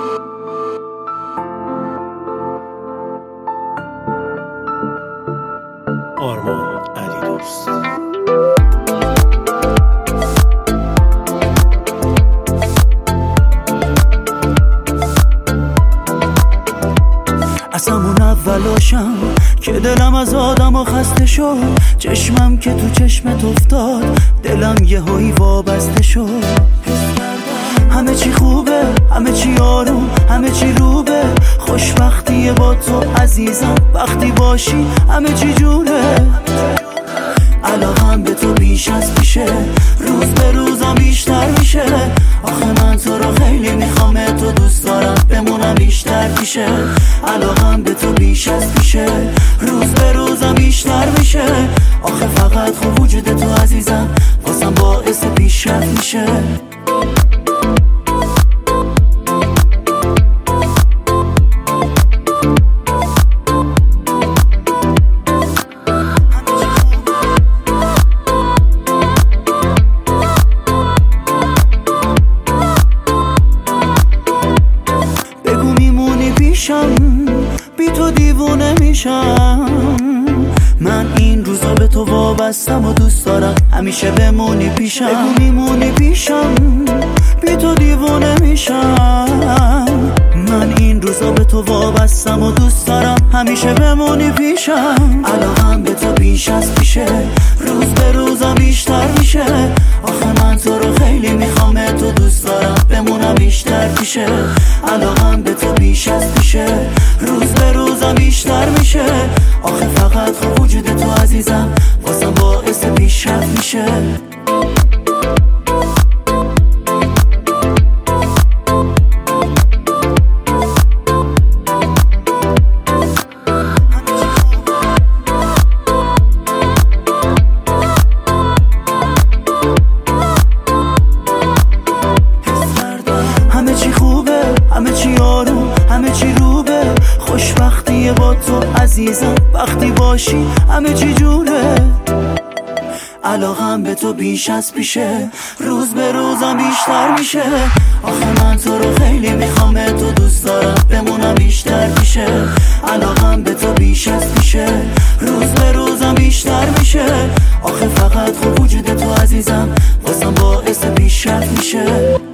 آرمان علی دوست. از همون اولاشم که دلم از آدم و خسته شد، چشمم که تو چشمت افتاد دلم یه هایی وابسته شد. همه چی خوبه، همه چی آروم، همه چی روبه، خوشبختیه با تو عزیزم، وقتی باشی همه چی جونه. علاقم به تو بیش از پیشه، روز به روزم بیشتر میشه. آخه من تو رو خیلی میخوام، تو دوست دارم بمونم بیشتر پیشه. علاقم به تو بیش از پیشه، روز به روزم بیشتر میشه. آخه فقط خوب وجود تو عزیزم واسم باعث پیشرفت میشه. بی تو دیوونه میشم، من این روزا به تو وابستم و دوست دارم همیشه بمونی پیشم. بگو میمونی پیشم، بی تو دیوونه میشم، من این روزا به تو وابستم و دوست دارم همیشه بمونی پیشم. علاقم به تو بیش از پیشه، روز به روزم بیشتر میشه. آخه من تو رو خیلی میخوام، تو دوست دارم بمونم بیشتر پیشه. علاقم به تو بیش از پیشه، روز به روزم بیشتر میشه. آخه فقط خوب وجود تو عزیزم واسم باعث پیشرفت میشه. همه چی خوبه، همه چی آروم، همه چی روبه، خوشبختیه با تو عزیزم، وقتی باشی همه چی جونه. علاقم به تو بیش از پیشه، روز به روزم بیشتر میشه. آخه من تو رو خیلی میخوام، تو دوست دارم بمونم بیشتر پیشه. علاقم به تو بیش از پیشه، روز به روزم بیشتر میشه. آخه فقط خوب وجود تو عزیزم واسم باعث پیشرفت میشه.